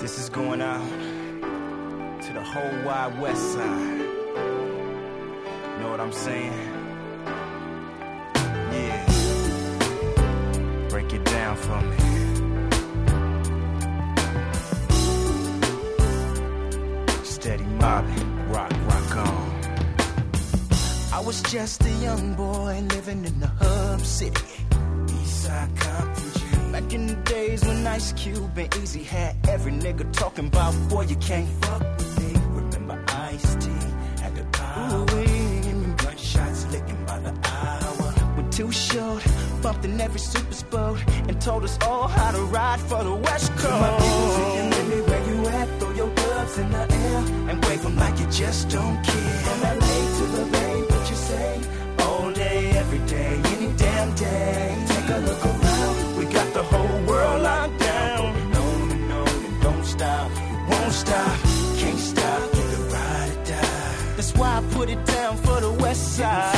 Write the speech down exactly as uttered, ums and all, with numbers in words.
This is going out to the whole wide west side. Know what I'm saying? Yeah. Break it down for me. Steady mobbing, rock, rock on. I was just a young boy living in the hub city. Eastside Compton. Back in the days when Ice Cube and Easy had every nigga talking about, boy, you can't fuck with me. Remember Ice-T at the power. Gunshots licking by the hour. When Too Short bumped in every super sport and told us all how to ride for the West Coast. My music and let me where you at, throw your gloves in the air and wave them like you just don't care. From L A to the Bay, what you say? All day, every day, any damn day. Take a look around. We got the whole world locked down. On and on and don't stop. We won't stop. Can't stop. Give it ride or die. That's why I put it down for the West Side.